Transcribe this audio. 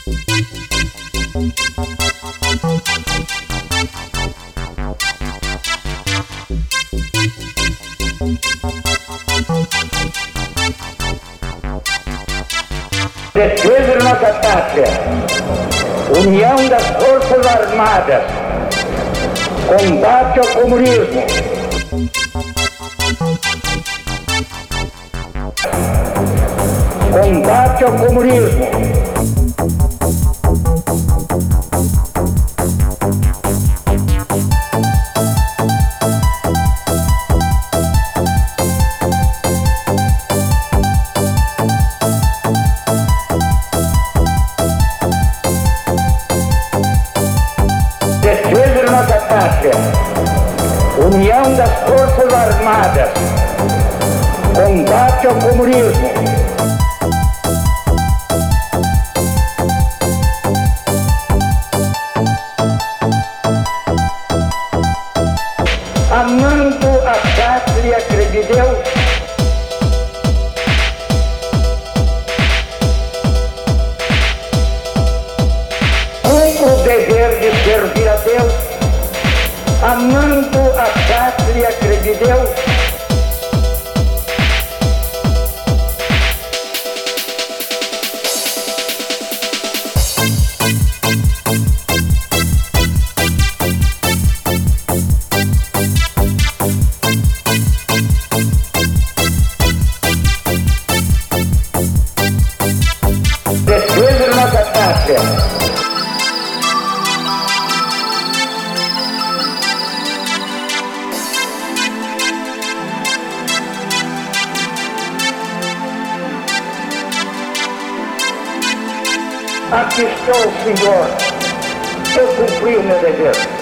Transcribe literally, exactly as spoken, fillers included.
Defesa da nossa pátria, união das Forças Armadas, combate ao comunismo, combate ao comunismo, defesa da nossa pátria, união das Forças Armadas, combate ao comunismo, amando a pátria, crede Deus, com o dever de servir a Deus, amando a pátria, crede Deus, defesa da nossa pátria, aqui estou, Senhor, eu cumpri o meu dever.